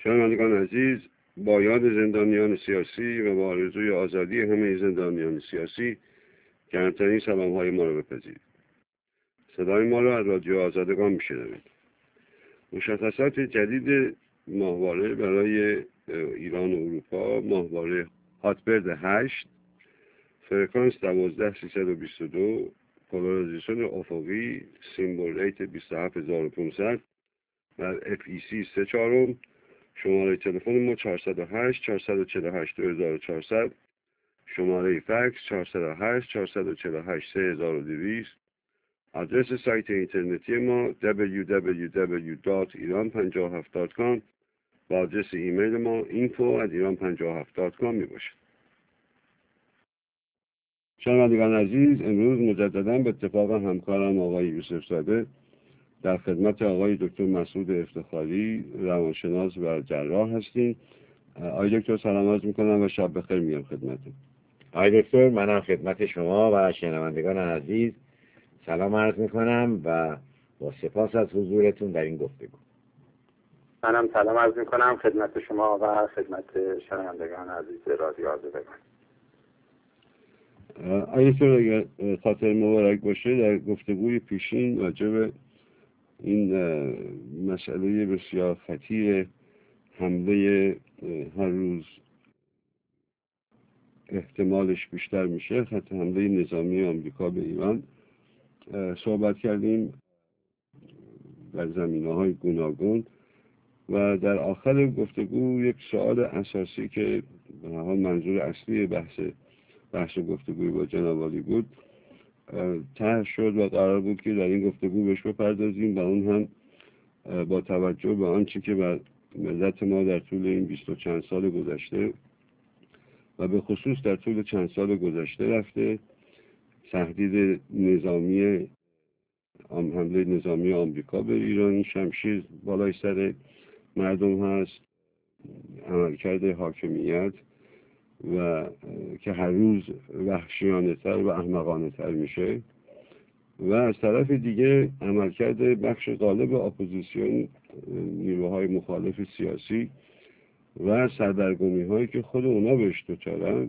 شنوندگان عزیز، با یاد زندانیان سیاسی و با آرزوی آزادی همه زندانیان سیاسی گرمترین سلام‌های ما را بپذیرید. صدای ما را از رادیو آزادگان میشنوید. مشخصات جدید ماهواره برای ایران و اروپا: ماهواره هاتبرد 8، فرکانس 12322، پولارایزیشن افقی، سیمبل ریت 27500 و FEC 3/4. شماره تلفن ما 408 448 2400، شماره فکس 408 448 3200. آدرس سایت اینترنتی ما www.iran57.com و آدرس ایمیل ما info@iran57.com می باشد. شنوندگان عزیز، امروز مجددا به اتفاق همکارم آقای یوسف زاده در خدمت آقای دکتر مسعود افتخاری، روانشناس و جراح هستیم. آقای دکتر سلام عرض میکنم و شب بخیر میگم خدمتتون. آقای دکتر، منم خدمت شما و شنوندگان عزیز سلام عرض میکنم و با سپاس از حضورتون در این گفتگو. منم سلام عرض میکنم خدمت شما و خدمت شنوندگان عزیز رادیو آزادگان. آقای دکتر، اگر خاطر مبارک باشه، در گفتگوی پیشین راجع به این مسئله بسیار خطیر حمله هر روز احتمالش بیشتر میشه، خط حمله نظامی آمریکا به ایران صحبت کردیم در زمینه‌های گوناگون و در آخر گفتگو یک سوال اساسی که به هر حال منظور اصلی بحث گفتگوی با جناب عالی بود طرح شد و قرار بود که در این گفتگو بهش بپردازیم و اون هم با توجه به آنچه که بر ملت ما در طول این 20 و چند سال گذشته و به خصوص در طول چند سال گذشته رفته، تهدید نظامی حمله نظامی آمریکا به ایران، شمشیر بالای سر مردم هست، عملکرد حاکمیت و که هر روز وحشیانه تر و احمقانه تر میشه و از طرف دیگه عملکرد بخش غالب اپوزیسیون، نیروهای مخالف سیاسی و سردرگمی هایی که خود اونا بهش دچارن،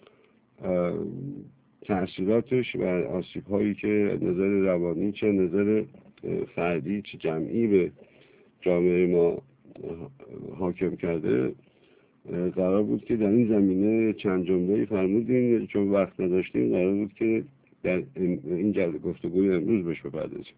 تأثیراتش و آسیب هایی که نظر روانی چه نظر فردی چه جمعی به جامعه ما حاکم کرده، قرار بود که در این زمینه چند جمله‌ای فرمودین. چون وقت نداشتیم قرار بود که در این جلسه گفتگوی امروز بهش بپردازیم.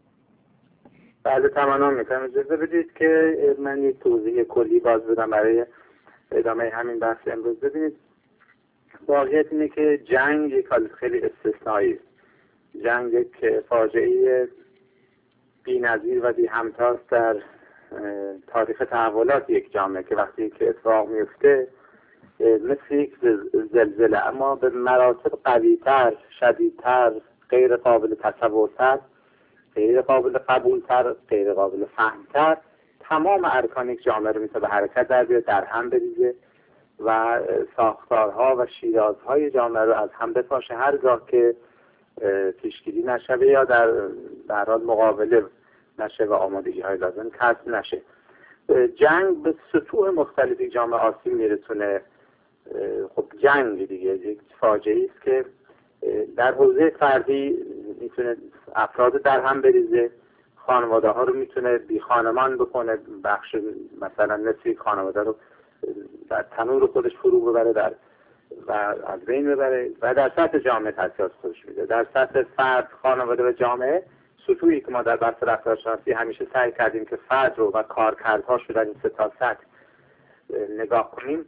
بله تمام میکنم. اجازه بدید که من یک توضیح کلی باز بدم برای ادامه همین بحث امروز. ببینید، واقعیت اینه که جنگ یک حالت خیلی استثنایی است. جنگ یک فاجعه بی‌نظیر و بی همتاست در تاریخ تحولات یک جامعه که وقتی که اتفاق میفته مثل یک زلزله، اما به مراتب قوی‌تر، شدیدتر، غیر قابل تصورتر، غیر قابل قبولتر، غیر قابل فهمتر تمام ارکان یک جامعه رو میتونه به حرکت در بیاره، در هم بریزه و ساختارها و شیرازهای جامعه رو از هم بپاشه هرگاه که پیشگیری نشه یا در حال مقابله نشه و آمادگی های لازم کسب نشه. جنگ به سطوح مختلفی جامعه آسیب میرسونه. خب جنگ دیگه یک فاجعه است که در حوزه فردی میتونه افراد در هم بریزه، خانواده ها رو میتونه بی خانمان بکنه، بخش مثلا نصفی خانواده رو در تنور خودش فرو ببره و از بین ببره و در سطح جامعه تاثیرات خودش میده. در سطح فرد، خانواده و جامعه، سطوحی که ما در بحث رفتارشناسی همیشه سعی کردیم که فرد رو و کارکردهاش رو در این سه تا سطح نگاه کنیم،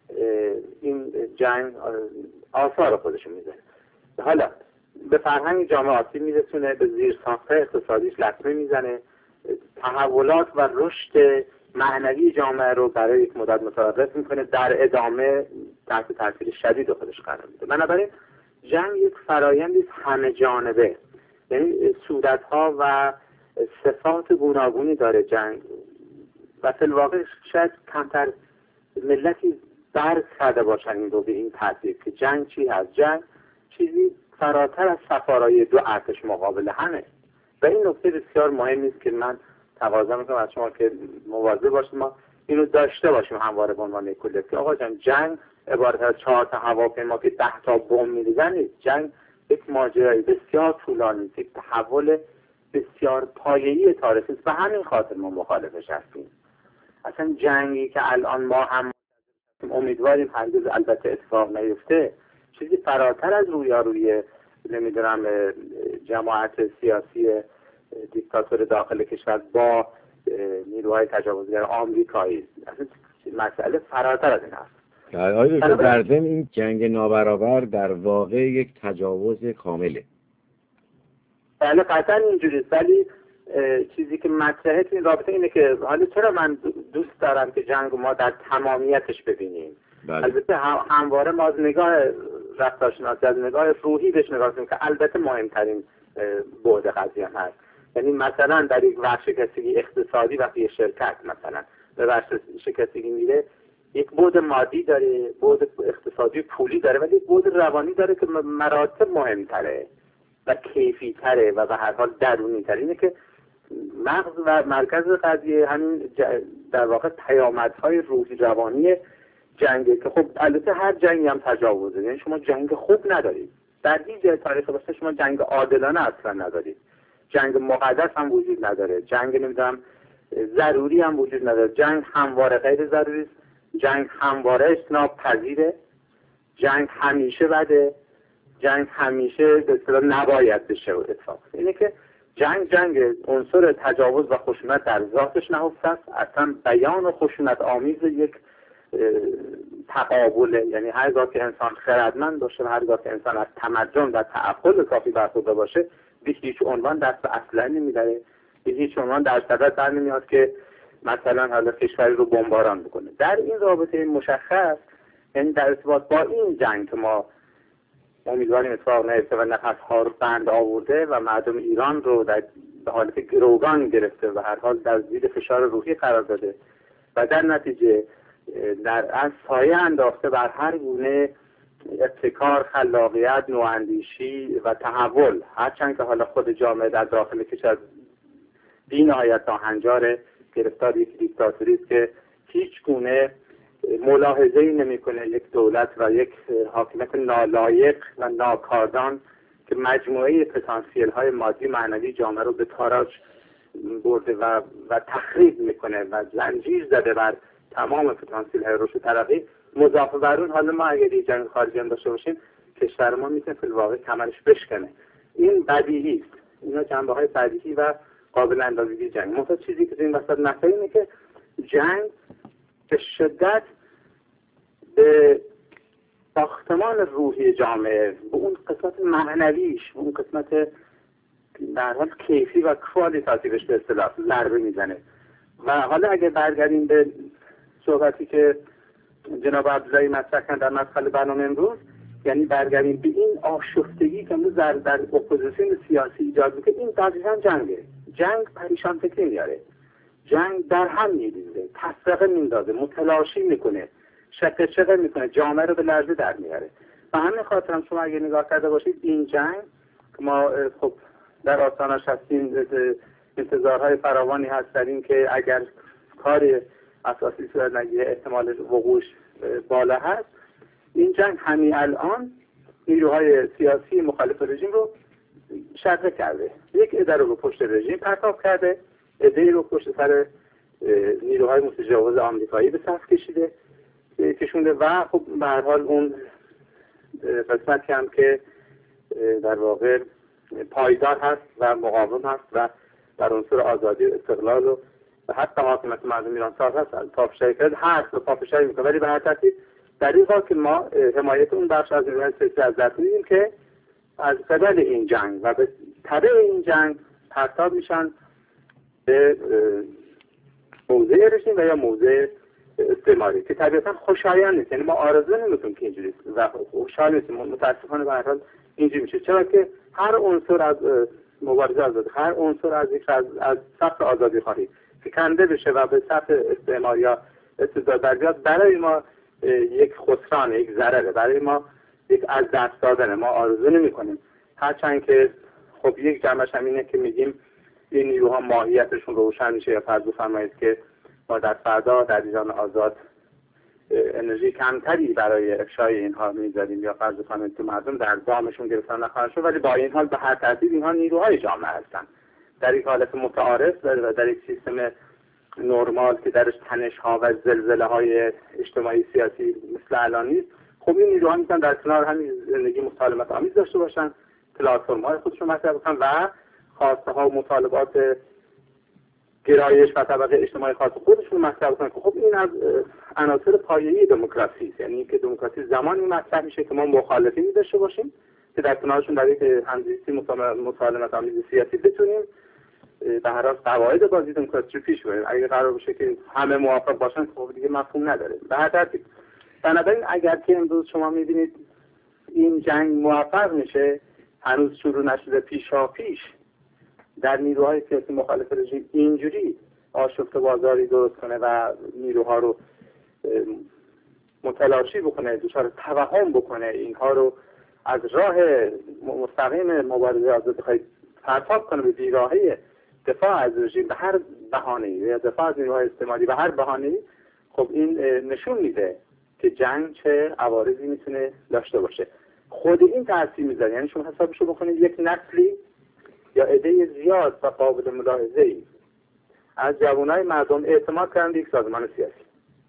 این جنگ آثار خودش میده. حالا به فرهنگ جامعه آسیب میرسونه، به زیرساخت‌های اقتصادیش لطمه میزنه، تحولات و رشد معنوی جامعه رو برای یک مدت متوقف میکنه، در ادامه تحت تاثیر شدید خودش قرار میده. بنابراین جنگ یک فرایندی همه جانبه، یعنی صورت‌ها و صفات گوناگونی داره جنگ و فی الواقع شاید کمتر ملتی درک کرده باشن این رو به این ترتیب که جنگ چی هست. جنگ چیزی فراتر از سفارای دو ارتش مقابل همه و این نکته بسیار مهمی است که من تقاضا میکنم از شما که مواظب باشید. ما اینو داشته باشیم همواره به عنوان یک کلیت که آقا جان جنگ عبارت از 4 تا هواپیما که 10 تا بمب می‌ریزن نیست. جنگ یک ماجرای بسیار طولانی است، یک تحول بسیار پایه‌ای تاریخی است و همین خاطر ما مخالفش هستیم. اصلا جنگی که الان ما هم امیدواریم هرگز البته اتفاق نیفته، چیزی فراتر از رویارویی نمیدونم جماعت سیاسی دیکتاتور داخل کشور با نیروهای تجاوزگر آمریکایی است. اصلا مسئله فراتر از این است. آیا در ضمن این جنگ نابرابر در واقع یک تجاوز کامله؟ بله قطعا اینجوریست، ولی چیزی که مطرحه تو این رابطه اینه که حالا چرا من دوست دارم که جنگ ما در تمامیتش ببینیم. بله. البته همواره ما از نگاه رفتارشناسی، از نگاه روحی بهش نگاه کنیم که البته مهمترین بعد قضیه هست. یعنی مثلا در یک ورشکستگی اقتصادی وقتی شرکت مثلا به ورشکستگی میره، یک بعد مادی داره، بعد اقتصادی پولی داره، ولی یک بعد روانی داره که مراتب مهمتره و کیفی تره و به هر حال درونی تره. اینه که مغز و مرکز قضیه همین در واقع پیامدهای روحی روانی جنگه که خب البته هر جنگی هم تجاوزه. یعنی شما جنگ خوب ندارید، در هیچ جای تاریخ بسیار شما جنگ عادلانه اصلا ندارید، جنگ مقدس هم وجود نداره، جنگ نمیدونم ضروری هم وجود نداره، جنگ همواره غیر ضروری است، جنگ همواره اجتناب پذیره، جنگ همیشه بده، جنگ همیشه به اصطلاح نباید بشه اتفاق. اینه که جنگ عنصر تجاوز و خشونت در ذاتش نهفته است. اصلا بیان خشونت آمیز یک تقابله. یعنی هرگاه که انسان خردمند باشه و هرگاه که انسان از تمدن و تعقل کافی برخوردار باشه، به هیچ عنوان دست به اسلحه نمیبره، به هیچ عنوان در صدد بر نمیاد که مثلا حالا کشوری رو بمباران بکنه. در این رابطه مشخص، یعنی در ارتباط با این جنگ که ما امیدواریم اتفاق نیفته و نفس‌ها رو بند آورده و مردم ایران رو در حالت گروگان گرفته و هر حال در زیر فشار روحی قرار داده و در نتیجه از سایه انداخته بر هر گونه ابتکار، خلاقیت، نواندیشی و تحول. هرچند که حالا خود جامعه در داخل کشور بی نهایت ناهنجار گرفتار یک دیکتاتوری است که هیچ گونه ملاحظه‌ای نمی‌کنه یک دولت و یک حاکمیت نالایق و ناکاردان که مجموعه پتانسیل‌های مادی معنوی جامعه رو به تاراج برده و تخریب میکنه و زنجیر زده بر تمام پتانسیل‌های رشد و ترقی. مضافه بر اون حالا ما اگر یک جنگ خارجی هم داشته باشیم، کشور ما میتونه فی الواقع کمرش بشکنه. این بدیهی است. اینا جنبه‌های بدیهی و قابل اندازه‌گیری جنگ. مثلا چیزی که این وسط نفهمه اینه که جنگ به شدت به ساختمان روحی جامعه، به اون قسمت معنویش، به اون قسمت در حال کیفی و کوالیتاتیوش به اصطلاح ضربه میزنه. و حالا اگه برگردیم به صحبتی که جناب عبداللهی مطرح کردن در مدخل برنامه امروز، یعنی برگردیم به این آشفتگی که امروز در اپوزیسیون سیاسی ایجاد میکنه، این دقیقاً جنگه. جنگ پریشان فکری میاره، جنگ در هم میریزه، تفرقه میندازه، متلاشی میکنه، شقه میکنه، جامعه رو به لرزه در میاره. و همین خاطر هم شما اگه نگاه کرده باشید این جنگ که ما خب در آستانش هستیم، انتظارهای فراوانی هست در این که اگر کار اساسی صورت نگیره احتمال وقوعش بالا هست. این جنگ همین الان نیروهای سیاسی مخالف رژیم رو شرطه کرده، یک عده رو پشت رژیم پرتاب کرده، عده‌ای رو پشت سر نیروهای متجاوز آمریکایی به صف کشونده و خب به هر حال اون قسمتی هم که در واقع پایدار هست و مقاوم هست و در عنصر آزادی و استقلال و حتی حاکمیت مردم ایران ساز هست، پافشاری کرد هست و پافشاری میکنه. ولی به هر ترتیب در این حال که ما حمایت اون بخش از نیروهای سیاسی از دست میدیم که از قبل این جنگ و به تبع این جنگ پرتاب میشن به موضع رژیم و یا موضع استعماری که طبیعتا خوشایند نیست. یعنی ما آرزو نمیکنیم که اینجوری و خوشحال نیستیم. متاسفانه به هر حال اینجوری میشه، چرا که هر عنصر از مبارزه آزادی، هر عنصر از صف آزادی خواهی که کنده بشه و به صف استعمار یا استبداد در بیاد، برای ما یک خسران، یک ضرره، برای ما یک از دست دادن. ما آرزو نمیکنیم، هرچند که خب یک جنبش هم اینه که میگیم این نیروها ماهیتشون روشن میشه. یا فرض بفرمایید که ما در فردا در ایران آزاد انرژی کمتری برای افشای اینها میذاریم یا فرض کنید که مردم در دامشون گرفتن نخواهند شد، ولی با این حال به هر ترتیب اینها نیروهای جامعه هستند. در یک حالت متعارف و در یک سیستم نرمال که درش تنش‌ها و زلزله‌های اجتماعی سیاسی مثل الان نیست، خب این نیروها میتونن در کنار همین زندگی مسالمت آمیز داشته باشن، پلتفرم‌های خودشون مطرح کنن و خواسته‌ها و مطالبات گرایش و طبقه اجتماعی خاص خودشون مطرح کنن. خب این از عناصر پایه‌ای دموکراسی است، یعنی که دموکراسی زمانی مطرح میشه که ما مخالفینی داشته باشیم که در کنارشون در یک همزیستی مسالمت آمیز سیاسی بتونیم به هر حال قواعد بازی دموکراسی رو پیش بریم. اگه قرار باشه که همه موافق باشن خب دیگه مفهوم نداره. به هر ترتیب بنابراین اگر که امروز شما می‌بینید این جنگ موفق میشه، هنوز شروع نشده، پیش در نیروهای سیاسی مخالف رژیم اینجوری آشفت بازاری درست کنه و نیروها رو متلاشی بکنه، دچار توهم بکنه، اینها رو از راه مستقیم مبارزه آزادی خواهی پرتاب کنه به بیراهه دفاع از رژیم به هر بهانه‌ای یا دفاع از نیروهای استعماری به هر بهانه‌ای، خب این نشون میده که جنگ چه عوارضی میتونه داشته باشه. خود این تاثیر میذاره، یعنی شما حسابشو بکنید یک نسلی یا عده زیاد و قابل ملاحظه‌ای از جوانای مردم اعتماد کردن به یک سازمان سیاسی.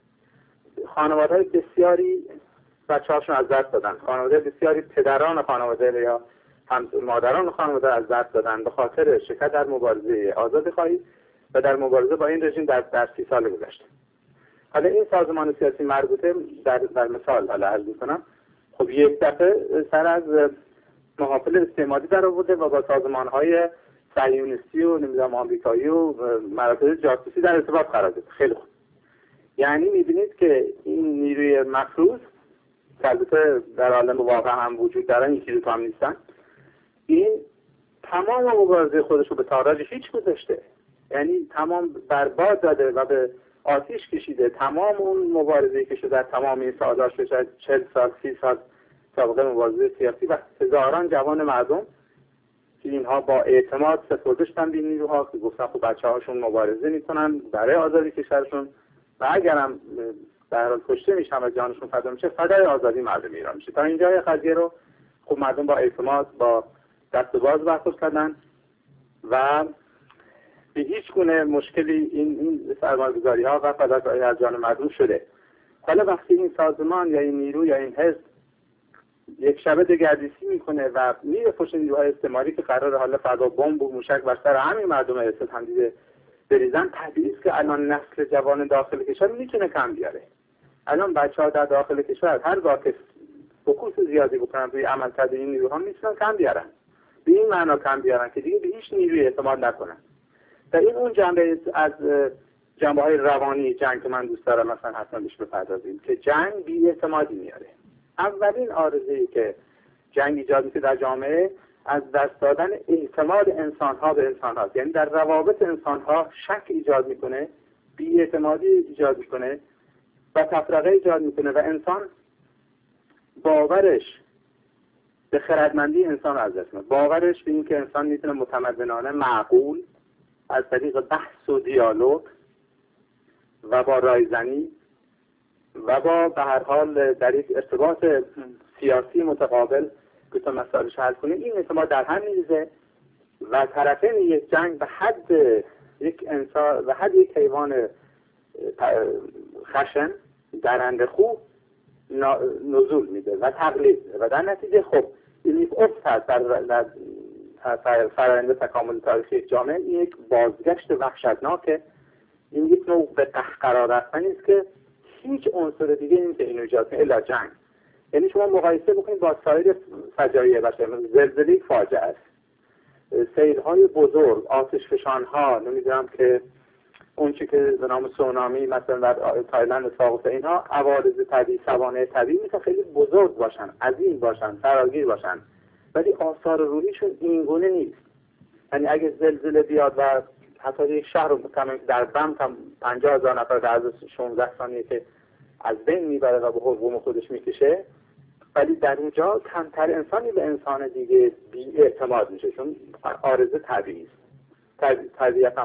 خانواده‌های بسیاری بچه‌هاشون از دست دادن، خانواده بسیاری پدران خانواده یا مادران خانواده از دست دادن به خاطر شرکت در مبارزه آزادی‌خواهی و در مبارزه با این رژیم در 30 سال گذشته. حالا این سازمان سیاسی مربوطه در مثال حالا عرض می‌کنم، خب یک دفعه سر از محافل استعماری در آورده و با سازمان‌های صهیونیستی و نمیدونم آمریکایی و مراکز جاسوسی در ارتباط قرار داده. خیلی خوب. یعنی می‌بینید که این نیروی مفروض که البته در عالم واقع هم وجود دارن، یکی دو تا هم نیستن، این تمام مبارزه خودش رو به تاراج هیچ گذاشته، یعنی تمام برباد داده و به آتیش کشیده تمام اون مبارزه‌ای که شده در تمام این سال‌ها، شاید 40 سال 30 سال سابقه مبارزه سیاسی و هزاران جوان مردم که اینها با اعتماد سپرده شدن به این نیروها که گفتن خب بچه‌هاشون مبارزه میکنن برای آزادی کشورشون و اگرم در حال کشته میشن و جانشون فدا میشه فدای آزادی مردم ایران میشه. تا اینجای قضیه رو خب مردم با اعتماد با دست باز برخورد کردن و به هیچ گونه مشکلی این سرمایه‌گذاری‌ها و فداکاری از جان مردم شده. حالا وقتی این سازمان یا این نیرو یا این حزب یک شبه دگردیسی میکنه و میره پشت نیروهای استعماری که قرار حالا فردا بمب و موشک بر سر همین مردم اسد همدیگه بریزن، طبیعی است که الان نسل جوان داخل کشور میتونه کم بیاره. الان بچه‌ها در داخل کشور هر وقت فوکوس زیادی بکنن روی عملکرد این نیروها میتونن کم بیارن. به این معنا کم بیارن که دیگه به هیچ نیروی اعتماد نکنن. و این اون جنبه از جنبه‌های روانی جنگ که من دوست دارم مثلا حتما بهش بپردازیم که جنگ بی‌اعتمادی میاره. اولین آرزویی که جنگ ایجاد می‌کنه در جامعه از دست دادن اعتماد انسان‌ها به انسان‌ها، یعنی در روابط انسان‌ها شک ایجاد می‌کنه، بی‌اعتمادی ایجاد می‌کنه و تفرقه ایجاد می‌کنه و انسان باورش به خردمندی انسان از دست میده، باورش به اینکه انسان می‌تونه متمدنانه معقول از طریق بحث و دیالوگ و با رایزنی و با به هر حال در یک ارتباط سیاسی متقابل بتونه مسائلش حل کنه، این اعتماد در هم میریزه و طرفین یک جنگ به حد یک انسان و حد یک حیوان خشن درنده خوب نزول میده و تقلید و در نتیجه خب این یک افت هست در فرآیند تکامل تاریخی جامعه. این یک بازگشت وحشتناکه، این یک نوع به قرار رفتنی است که هیچ عنصر دیگه نمیشه اینو ایجاد کنه الا جنگ. یعنی شما مقایسه بکنید با سایر فجایع بشری، زلزله فاجعه است، سیل‌های بزرگ، آتشفشان‌ها، نمیدونم که اون چی که به نام سونامی مثلا در تایلند اتفاق افتاد، اینها عوارض طبیعی، سوانح طبیعی میتونه خیلی بزرگ باشن، عظیم باشن، فراگیر باشن، ولی آثار روحیشون این گونه نیست. یعنی اگه زلزله بیاد و حتی یک شهر رو در بم 50,000 نفر در عرض 16 ثانیه که از بین میبره و به حلقوم خودش میکشه، ولی در اونجا کمتر انسانی به انسان دیگه بی اعتماد میشه، چون عارضه طبیعی است. طبیعت هم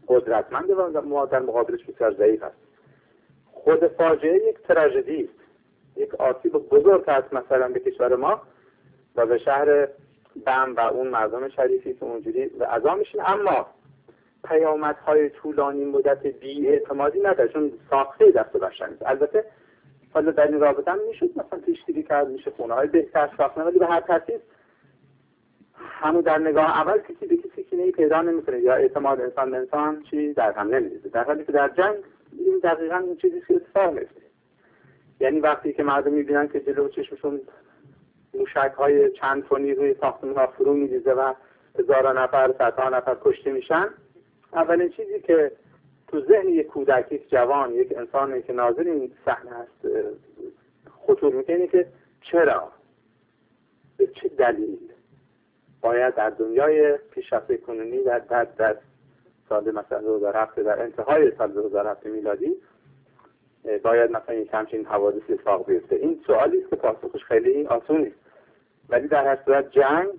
قدرتمند و ما در مقابلش بسیار ضعیف است. خود فاجعه یک تراژدی است، یک آسیب بزرگ است مثلا به کشور ما و به شهر بم و اون مردم شریفی که اونجوری و عزا میشین، اما پیامدهای طولانی مدت بی‌اعتمادی نداره، چون ساخته دست بشر نیست. البته حالا در این رابطه هم میشد مثلا پیشگیری کرد، میشه خونه‌های بهتر ساختن، ولی به هر ترتیب همون در نگاه اول کسی به کسی کینه‌ای پیدا نمی‌کنه یا اعتماد انسان به انسان چیزی در هم نمی‌ریزه، در حالی که در جنگ این دقیقاً اون چیزی که اتفاق میفته. یعنی وقتی که مردم می‌بینن که جلو چشمشون موشک‌های چند تنی روی ساختمان‌ها فرو می‌ریزه و هزاران نفر، صدها نفر کشته میشن، اولین چیزی که تو ذهن یک کودک، یک جوان، یک انسانی که ناظر این صحنه است خطور میکنه که چرا؟ به چه دلیل باید در دنیای پیشرفته کنونی در سال مثلا 2007 در انتهای سال 2007 میلادی باید مثلا این همچین حوادثی اتفاق بیفته؟ این سوالی است که پاسخش خیلی آسون نیست، ولی در هر صورت جنگ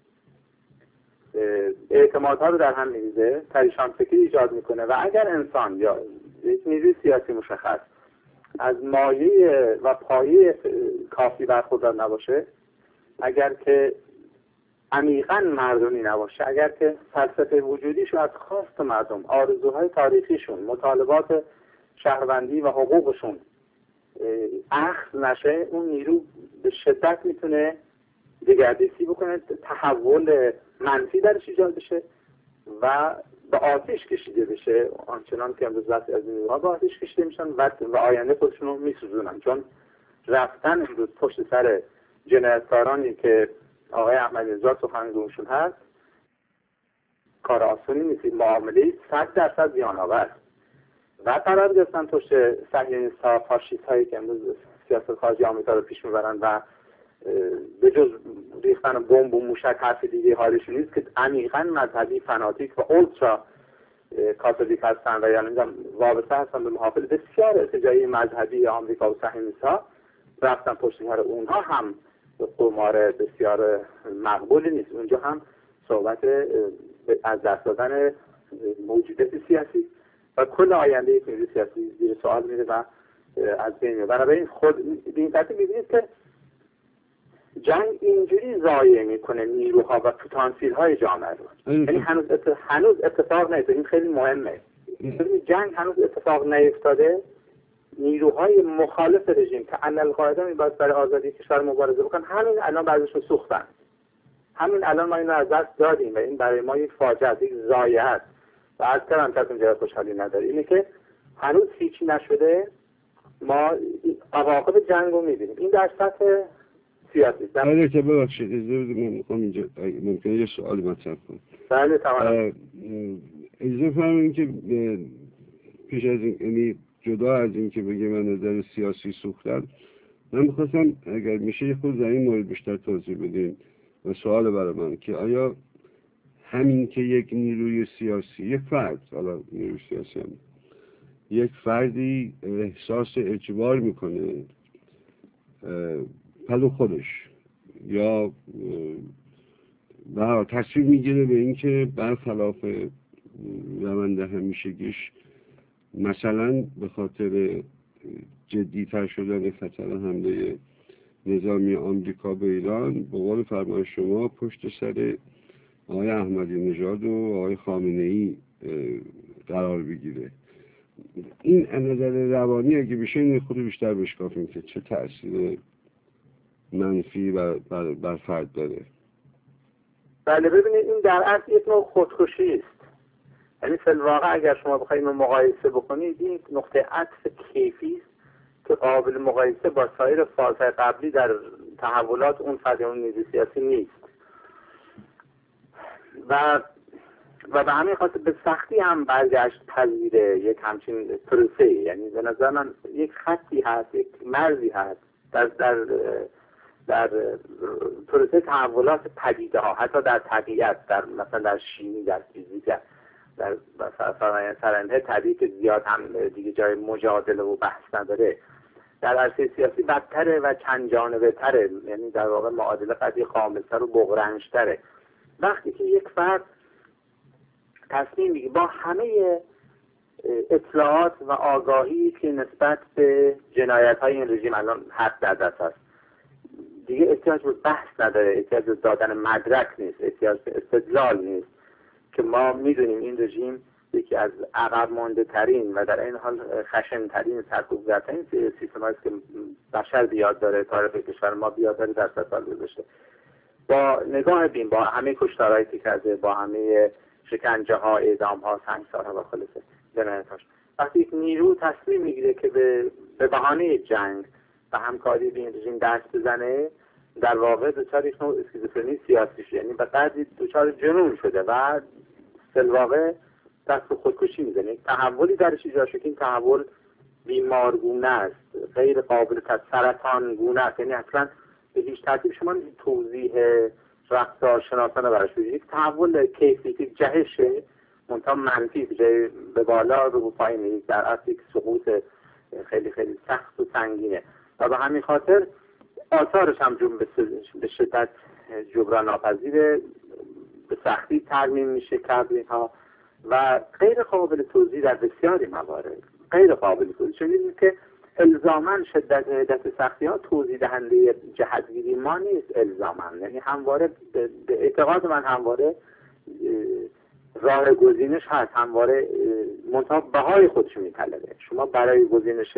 اعتمادها رو در هم می‌ریزه، پریشان فکری ایجاد میکنه و اگر انسان یا یک نیروی سیاسی مشخص از مایه و پایه کافی برخوردار نباشه، اگر که عمیقاً مردمی نباشه، اگر که فلسفه وجودیش از خواست مردم، آرزوهای تاریخیشون، مطالبات شهروندی و حقوقشون اخذ نشه، اون نیرو به شدت میتونه دگردیسی بکنه، تحول منفی درش ایجاد بشه و به آتش کشیده بشه، آنچنان که امروز از این نیروها به آتش کشیده میشن و آینده خودشون رو میسوزونن. چون رفتن امروز پشت سر جنایتکارانی که آقای احمدی‌نژاد سخنگوشون هست کار آسونی نیست. معامله 100% زیان‌آور و قرار گرفتن پشت صهیونیست‌ها، فاشیست‌هایی که امروز سیاست خارجی آمریکا رو پیش میبرن و به جز ریختن بمب و موشک حرف دیگه حالشون نیست، که عمیقاً مذهبی، فناتیک و اولترا کاتولیک هستن و یعنی وابسته هستن به محافل بسیار ارتجاعی مذهبی آمریکا و صهیونیست‌ها، رفتن پشت سر اونها هم قمار بسیار مقبولی نیست. اونجا هم صحبت از دست دادن موجودیت سیاسی و کل آینده یک نیروی سیاسی زیر سوال میره و از بین میره. بنابراین خود به این ترتیب می‌بینید که جنگ اینجوری ضایع میکنه نیروها و پتانسیل‌های جامعه رو. یعنی هنوز اتفاق نیفتاده. این خیلی مهمه. جنگ هنوز اتفاق نیفتاده. نیروهای مخالف رژیم که علالقاعده می‌باید برای آزادی کشور مبارزه بکنن، همین الان بعضیشون سوختن. همین الان ما اینو از دست دادیم و این برای ما یک فاجعه، یک ضایعه است. و از کلام کسی جای خوشحالی نداره. اینه که هنوز هیچی نشده، ما عواقب جنگ رو می‌بینیم. این در سطح سیاسی است. بله که ببخشید من میخوام اینجا ممکنه یه سوالی مطرح کنم. بله تمام. اجازه فرمایید که پیش از این، یعنی جدا از این که بگه من نظر سیاسی سوختم، من میخواستم اگر میشه یه خود در این مورد بیشتر توضیح بدین و سوال برای من که آیا همین که یک نیروی سیاسی، یک فرد، حالا نیروی سیاسی هم یک فردی احساس اجبار میکنه پلو خودش یا تصمیم میگیره به این که برخلاف روند همیشگیش، مثلا به خاطر جدی‌تر شدن خطر حمله نظامی آمریکا به ایران، به قول فرمان شما پشت سر آقای احمدی‌نژاد و آقای خامنه‌ای قرار بگیره. این از نظر روانی اگه بشه این خود بیشتر بشکافیم که چه تأثیر منفی بر فرد داره. بله ببینید، این در اصل یک نوع خودکشی است. یعنی فی الواقع اگر شما بخواید مقایسه بکنید، این نقطه عطف کیفی است که قابل مقایسه با سایر فازهای قبلی در تحولات اون فرد اون نیروی سیاسی نیست و به همین خاطر به سختی هم برگشت پذیره یک همچین پروسه. یعنی به نظر من یک خطی هست، یک مرزی هست در پروسه تحولات پدیده ها، حتی در طبیعت، در مثلا در شیمی، در فیزیک، در فرآیند طبیعی که زیاد هم دیگه جای مجادله و بحث نداره. در عرصه سیاسی بدتره و چند جانبه تره، یعنی در واقع معادله قضیه خاملتر و بغرنجتره. وقتی که یک فرد تصمیم میگیره با همه اطلاعات و آگاهی که نسبت به جنایت‌های این رژیم الان حد در دست است، دیگه احتیاج به بحث نداره، احتیاج به دادن مدرک نیست، احتیاج به استدلال نیست که ما میدونیم این رژیم یکی از عقب مانده ترین و در این حال خشن ترین سرکوبگرترین سیستم هست که بشر بیاد داره، تاریخ کشور ما بیاد داره در 100 سال گذشته. با نگاه بین، با همه کشتارهایی که کرده، با همه شکنجه ها، اعدام ها، سنگسارها و خلاصه جنایتاش، وقتی یک نیرو تصمیم میگیره که به بهانه جنگ و همکاری به این رژیم دست بزنه، در واقع دچار یک نوع اسکیزوفرنی سیاسی شده، یعنی به قدری دچار جنون شده و در واقع دست به خودکشی میزنه. یک تحولی درش ایجاد شده که این تحول بیمارگونه است، غیر قابل سرطان گونه است، یعنی اصلا به هیچ ترتیب شما توضیح رفتارشناسانه براش بدید. یک تحول کیفی که جهش منتها منفی به بالا رو به پایین میرید، در اصل یک سقوط خیلی خیلی سخت و سنگینه و به همین خاطر آثارش هم به شدت جبران ناپذیره، به سختی ترمیم میشه کرد اینها و غیر قابل توضیح در بسیاری موارد، غیر قابل توضیح. چون می‌بینید که الزاماً شدت سختی ها توضیح دهنده جهتگیری ما نیست الزاماً، یعنی همواره به اعتقاد من همواره راه گزینش هست، همواره منتها بهای خودش میطلبه. شما برای گزینش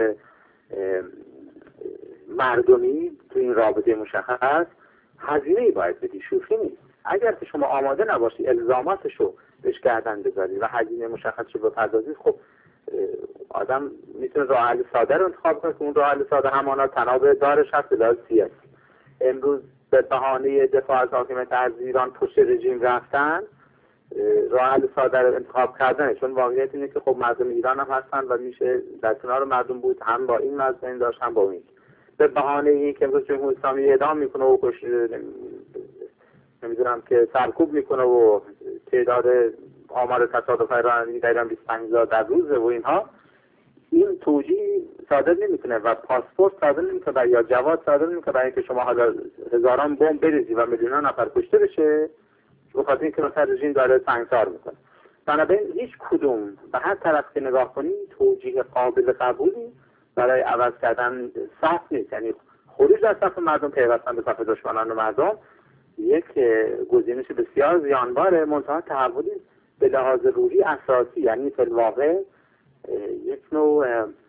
مردمی تو این رابطه مشخص هزینه‌ای باید بدی، شوخی نیست. اگر که شما آماده نباشی الزاماتشو بهش گردن بذاری و هزینه مشخص رو بپردازید، خب آدم میتونه راه حل ساده رو انتخاب کنه که اون راه حل ساده همانا تناب دارش هست به لحاظ سیاسی. امروز به بهانه دفاع از حاکمیت از ایران پشت رژیم رفتن، راه حل ساده رو انتخاب کردن، چون واقعیت اینه که خب مردم ایران هم هستن و میشه در کنار مردم بود، هم با این مزین داشت هم با این. به بهانه این که امروز جمهوری اسلامی اعدام میکنه و نمیدونم که سرکوب میکنه و تعداد آمار تصادفی رانندگی در ایران 25,000 در روزه و اینها، این توجیه صادر نمیکنه و پاسپورت صادر نمیکنه یا جواز صادر نمیکنه برای اینکه شما حالا هزاران بمب بریزی و میلیون‌ها نفر کشته بشه، به خاطر اینکه مثلا رژیم داره سنگسار میکنه. بنابراین هیچ کدوم به هر طرف که نگاه کنی توجیه قابل قبولی برای عوض کردن صف نیست. یعنی خروج از صف مردم، پیوستن به صف دشمنان مردم یک گزینش بسیار زیانباره، منتها تحولی به لحاظ روحی اساسی، یعنی فی الواقع یک نوع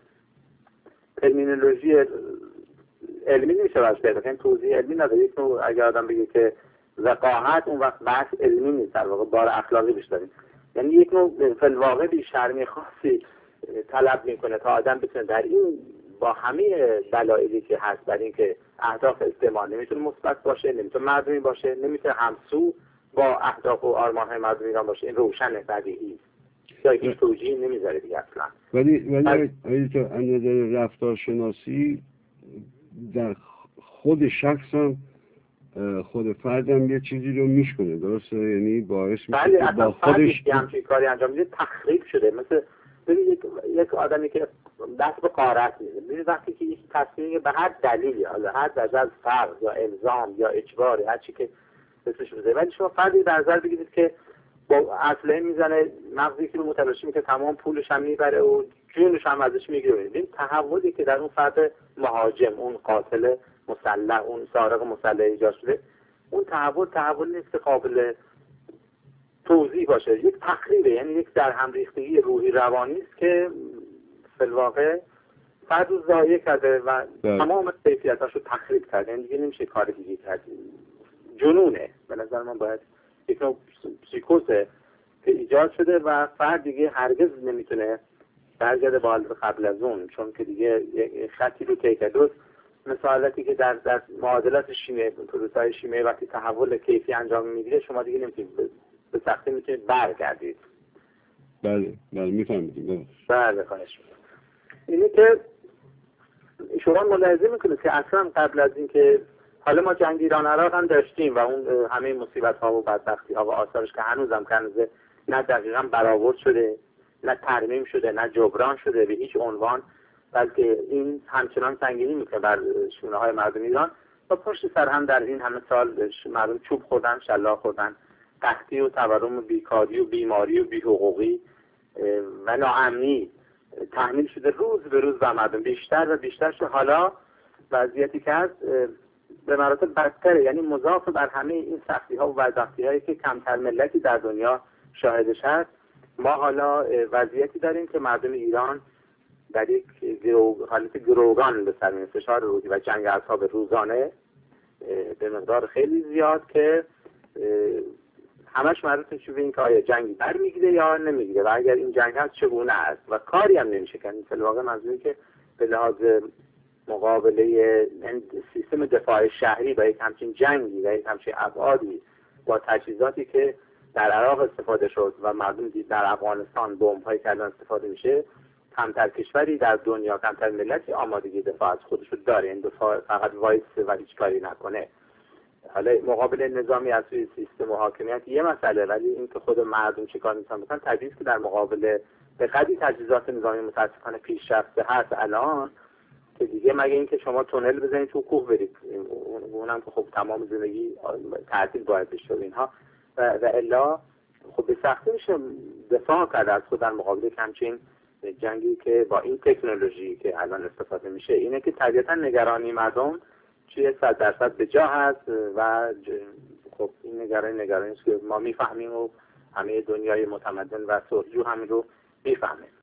ترمینولوژی علمی نمیشه براش پیدا کنیم، توضیح علمی نداره. یک نوع اگر آدم بگه که وقاحت، اون وقت بحث علمی نیست، در واقع بار اخلاقی بیش داریم. یعنی یک نوع فی الواقع بی‌شرمی خاصی طلب میکنه تا آدم بتونه در این با همه دلایلی که هست در این که اهداف استعمار نمیتونه مثبت باشه، نمیتونه مردمی باشه، نمیتونه همسو با اهداف و آرمان‌های مردم ایران باشه، این روشنه، بدیهی است، یا هیچ توجیهی نمیذاره دیگه اصلا. ولی تو از نظر رفتارشناسی در خود شخص هم خود فردم یه چیزی رو میشکنه، درسته؟ یعنی باعث میشه که با خودش همچین کاری انجام میده تخریب شده. مثل ببین یک آدمی که دست به غارت میده، ببین وقتی که یک تصمیم به هر دلیلی، حالا هر درجه از فرض یا الزام یا اجبار، هر چی که اسمش بده، ولی شما فردی در نظر بگیرید که با اسلحه میزنه، مغزی که رو متلاشی میکنه، تمام پولش هم میبره و جونش هم ازش میگیره. ببین تحولی که در اون فرد مهاجم، اون قاتل مسلح، اون سارق مسلح ایجاد شده، اون تحول نیست که قابل توضیح باشه، یک تخریبه، یعنی یک در هم ریختگی روحی روانی است که فی الواقع فرد رو ضایع کرده و تمام کیفیتاشو تخریب کرده. یعنی دیگه نمیشه کار دیگه کرد، جنونه. به نظر من باید یک نوع پسیکوزه که ایجاد شده و فرد دیگه هرگز نمیتونه برگرده به حالت قبل از اون، چون که دیگه خطی رو طی کرده. مثل حالتی که در معادلات شیمیایی، پروسه‌های شیمیایی وقتی تحول کیفی انجام میگیره، شما دیگه نمیتونید به سختی میتونید برگردید. بله میفهمید. بله خواهش می‌کنم. اینه که شما ملاحظه میکنید که اصلا قبل از اینکه حالا ما جنگ ایران عراق هم داشتیم و اون همه مصیبت ها و بدبختی ها و آثارش که هنوزم کنزه نه دقیقاً برآورد شده، نه ترمیم شده، نه جبران شده به هیچ عنوان، بلکه این همچنان سنگینی میکنه بر شونه های مردم ایران و پشت سر هم در این همه سال مردم چوب خوردن، شلاق خوردن، قحطی و تورم و بیکاری و بیماری و بی‌حقوقی و ناامنی تحمیل شده روز به روز بر مردم، بیشتر و بیشتر شده. حالا وضعیتی که هست به مراتب بدتره، یعنی مضاف بر همه این سختی ها و بدبختی هایی که کمتر ملتی در دنیا شاهدش هست، ما حالا وضعیتی داریم که مردم ایران در یک حالت گروگان به سر می‌رسه، فشار روحی و جنگ اعصاب روزانه به مقدار خیلی زیاد که همش مربوط میشه به این که آیا جنگی برمیگیره یا نمیگیره و اگر این جنگ هست چگونه است و کاری هم نمیشه کرد. این واقع منظوری که به لحاظ مقابله سیستم دفاع شهری با یک همچین جنگی و یک همچین ابعادی با تجهیزاتی که در عراق استفاده شد و مردم دید در افغانستان بمب‌هایی که الان استفاده میشه، کمتر کشوری در دنیا، کمتر ملتی آمادگی دفاع از خودش رو داره. این دفاع فقط وایسه و هیچ کاری نکنه. حالا مقابل نظامی از سوی سیستم و حاکمیت یه مسئله، ولی این که خود مردم چه کار میتونن بکنن طبیعی است که در مقابل به قدری تجهیزات نظامی متاسفانه پیشرفته هست الان که دیگه مگه اینکه شما تونل بزنید تو کوه برید، اونم که خب تمام زندگی تعطیل باید بشه اینها و الا خب به سختی میشه دفاع کرد از خود در مقابل همچین جنگی که با این تکنولوژی که الان استفاده میشه. اینه که طبیعتا نگرانی مردم چیه 100% به جا هست و خب این نگرانی است که ما میفهمیم و همه دنیای متمدن و صلحجو همین رو میفهمه.